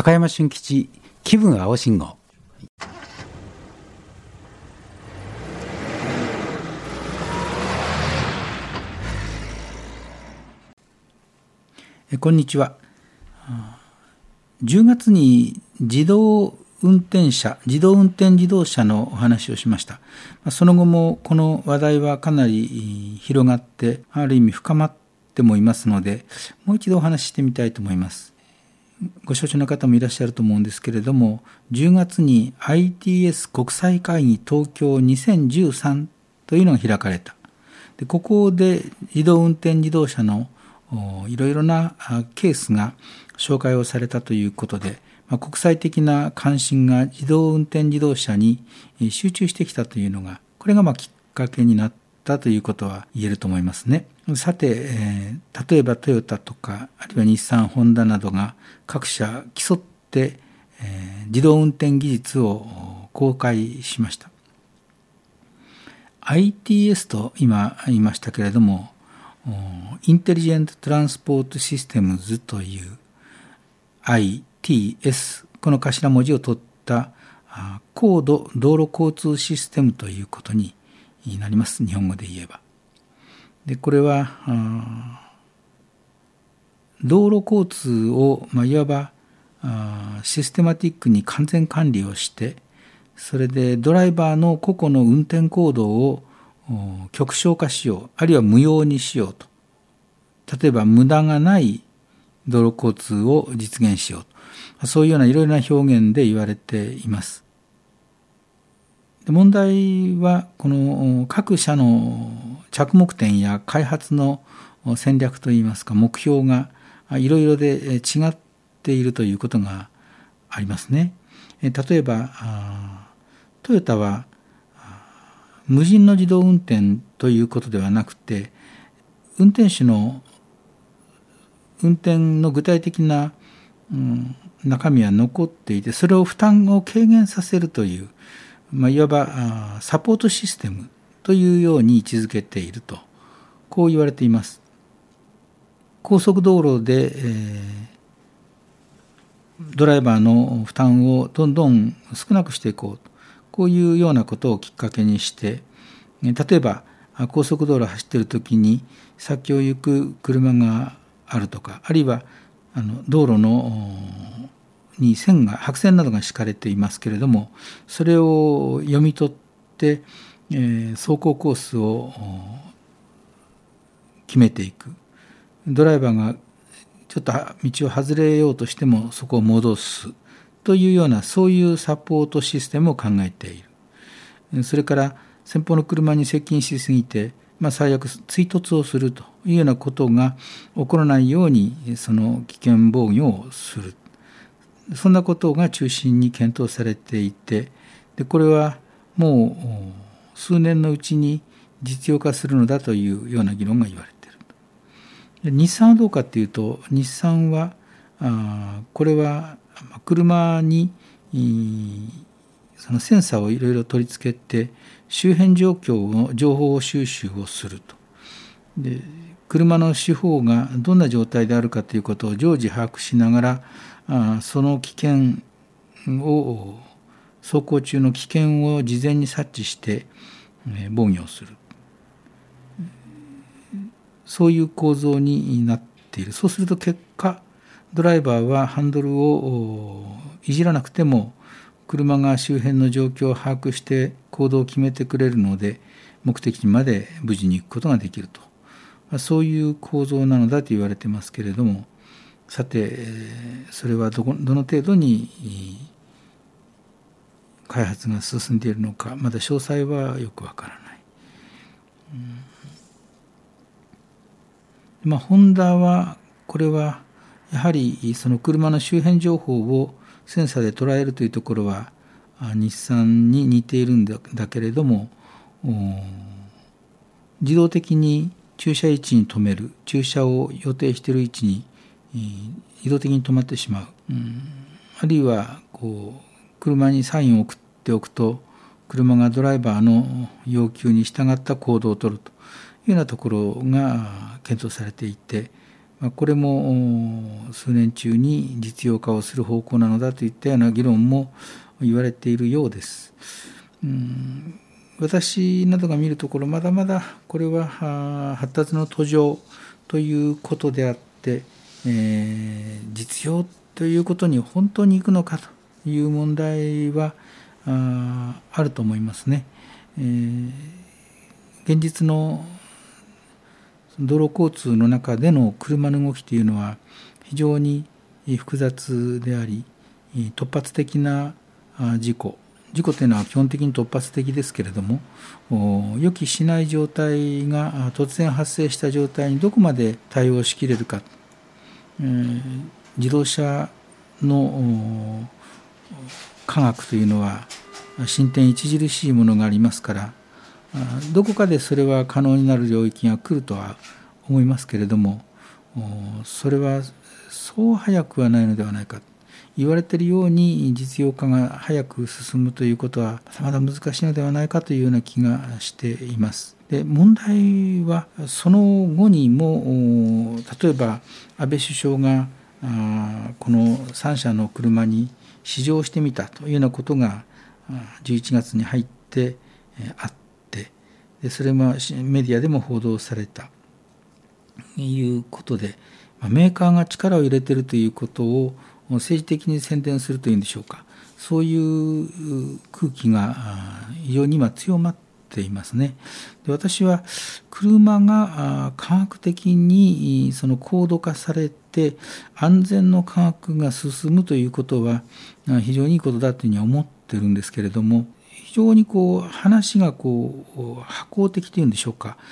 高山俊吉気分青信号。こんにちは。10月に自動運転自動車のお話をしました。その後もこの話題はかなり広がって、ある意味深まってもいますので、もう一度お話ししてみたいと思います。ご承知の方もいらっしゃると思うんですけれども、10月に ITS 国際会議東京2013というのが開かれた。でここで自動運転自動車のいろいろなケースが紹介をされたということで、国際的な関心が自動運転自動車に集中してきたというのが、これがきっかけになったということは言えると思いますね。さて、例えばトヨタとか、あるいは日産、ホンダなどが各社競って、自動運転技術を公開しました。ITS と今言いましたけれども、インテリジェント・トランスポート・システムズというITS、この頭文字を取った高度道路交通システムということになります。日本語で言えば。でこれは道路交通をいわばシステマティックに完全管理をして、それでドライバーの個々の運転行動を極小化しよう、あるいは無用にしようと。例えば無駄がない道路交通を実現しようと。そういうようないろいろな表現で言われています。で問題はこの各社の着目点や開発の戦略といいますか目標がいろいろで違っているということがありますね。例えばトヨタは無人の自動運転ということではなくて、運転手の運転の具体的な、中身は残っていて、それを負担を軽減させるという、いわばサポートシステムというように位置づけていると、こう言われています。高速道路で、ドライバーの負担をどんどん少なくしていこうと、こういうようなことをきっかけにして、例えば高速道路を走っているときに先を行く車があるとか、あるいは道路に白線などが敷かれていますけれども、それを読み取って、走行コースを決めていく。ドライバーがちょっと道を外れようとしてもそこを戻すというような、そういうサポートシステムを考えている。それから前方の車に接近しすぎて、最悪追突をするというようなことが起こらないようにその危険防御をする。そんなことが中心に検討されていて、でこれはもう数年のうちに実用化するのだというような議論が言われている。で日産はどうかというと、日産はこれは車にそのセンサーをいろいろ取り付けて周辺状況の情報収集をすると。で車の四方がどんな状態であるかということを常時把握しながら、その危険を走行中の危険を事前に察知して防御をする。そういう構造になっている。そうすると結果、ドライバーはハンドルをいじらなくても車が周辺の状況を把握して行動を決めてくれるので、目的地まで無事に行くことができると。そういう構造なのだと言われてますけれども、さてそれはどの程度に開発が進んでいるのか、まだ詳細はよくわからない。ホンダはこれはやはりその車の周辺情報をセンサーで捉えるというところは日産に似ているんだけれども、自動的に駐車位置に止める、駐車を予定している位置に自動的に止まってしまう、あるいは車にサインを送っておくと車がドライバーの要求に従った行動を取るというようなところが検討されていて、 これも数年中に実用化をする方向なのだといったような議論も言われているようです。私などが見るところ、まだまだこれは発達の途上ということであって、実用ということに本当にいくのかという問題はあると思いますね。現実の道路交通の中での車の動きというのは非常に複雑であり、突発的な事故というのは基本的に突発的ですけれども、予期しない状態が突然発生した状態にどこまで対応しきれるか、自動車の科学というのは進展著しいものがありますから、どこかでそれは可能になる領域が来るとは思いますけれども、それはそう早くはないのではないか。言われているように実用化が早く進むということはまだ難しいのではないかというような気がしています。で、問題はその後にも、例えば安倍首相がこの3社の車に試乗してみたというようなことが11月に入ってあって、でそれもメディアでも報道されたということで、メーカーが力を入れているということを政治的に宣伝するというんでしょうか、そういう空気が非常に今強まっていますね。で、私は車が科学的にその高度化されて安全の科学が進むということは非常にいいことだというふうに思ってるんですけれども、非常に話が破壊的というんでしょうか、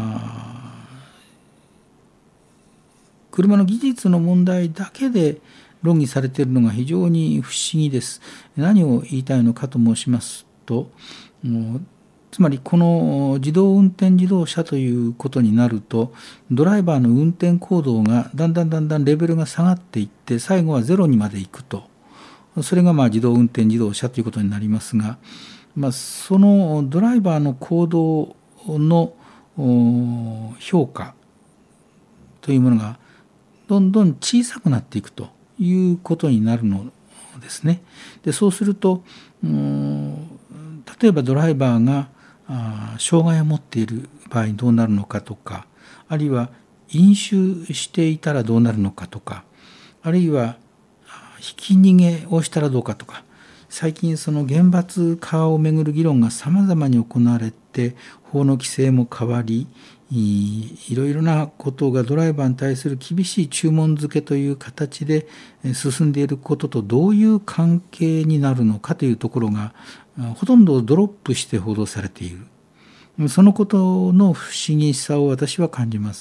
車の技術の問題だけで論議されているのが非常に不思議です。何を言いたいのかと申しますと、つまりこの自動運転自動車ということになると、ドライバーの運転行動がだんだんレベルが下がっていって、最後はゼロにまで行くと、それが自動運転自動車ということになりますが、そのドライバーの行動の評価というものがどんどん小さくなっていくということになるのですね。で、そうすると例えばドライバーが障害を持っている場合にどうなるのかとか、あるいは飲酒していたらどうなるのかとか、あるいはひき逃げをしたらどうかとか、最近その厳罰化をめぐる議論が様々に行われて、法の規制も変わり、いろいろなことがドライバーに対する厳しい注文付けという形で進んでいることとどういう関係になるのかというところがほとんどドロップして報道されている。そのことの不思議さを私は感じます。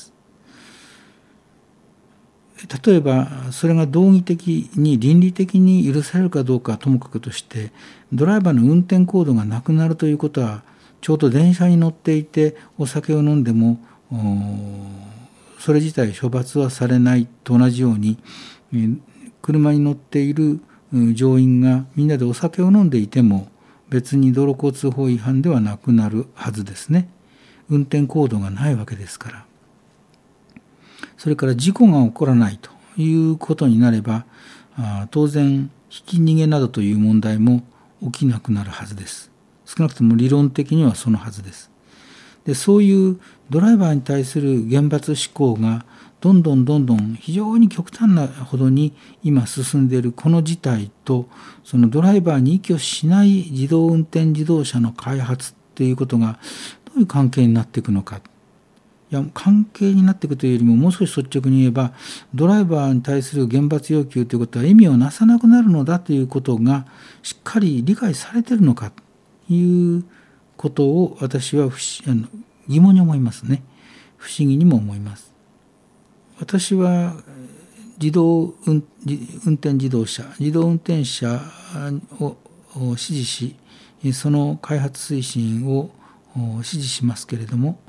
例えばそれが道義的に倫理的に許されるかどうかはともかくとして、ドライバーの運転行動がなくなるということは、ちょうど電車に乗っていてお酒を飲んでもそれ自体処罰はされないと同じように、車に乗っている乗員がみんなでお酒を飲んでいても別に道路交通法違反ではなくなるはずですね。運転行動がないわけですから。それから事故が起こらないということになれば、当然ひき逃げなどという問題も起きなくなるはずです。少なくとも理論的にはそのはずです。で、そういうドライバーに対する厳罰施行がどんどん非常に極端なほどに今進んでいるこの事態と、そのドライバーに依拠しない自動運転自動車の開発っていうことがどういう関係になっていくのか。いや、関係になっていくというよりも、もう少し率直に言えば、ドライバーに対する厳罰要求ということは意味をなさなくなるのだということがしっかり理解されているのかということを私は疑問に思いますね。不思議にも思います。私は自動運転自動車、自動運転車を支持し、その開発推進を支持しますけれども、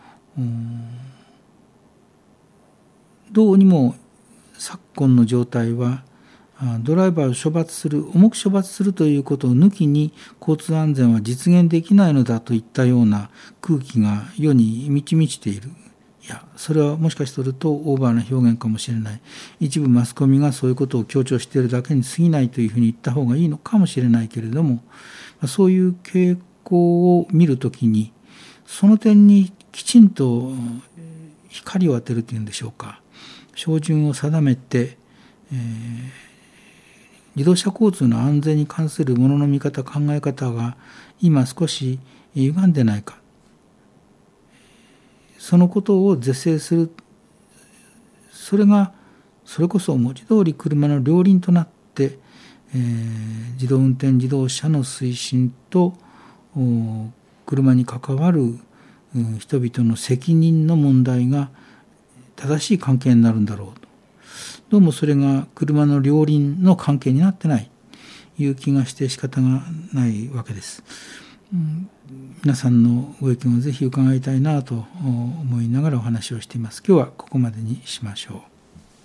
どうにも昨今の状態はドライバーを重く処罰するということを抜きに交通安全は実現できないのだといったような空気が世に満ちている。 いや、それはもしかするとオーバーな表現かもしれない。一部マスコミがそういうことを強調しているだけに過ぎないというふうに言った方がいいのかもしれないけれども、そういう傾向を見るときに、その点にきちんと光を当てるというんでしょうか。照準を定めて、自動車交通の安全に関するものの見方、考え方が今少し歪んでないか。そのことを是正する。それこそ文字通り車の両輪となって、自動運転自動車の推進と車に関わる人々の責任の問題が正しい関係になるんだろうと。どうもそれが車の両輪の関係になってないという気がして仕方がないわけです。皆さんのご意見をぜひ伺いたいなと思いながらお話をしています。今日はここまでにしましょう。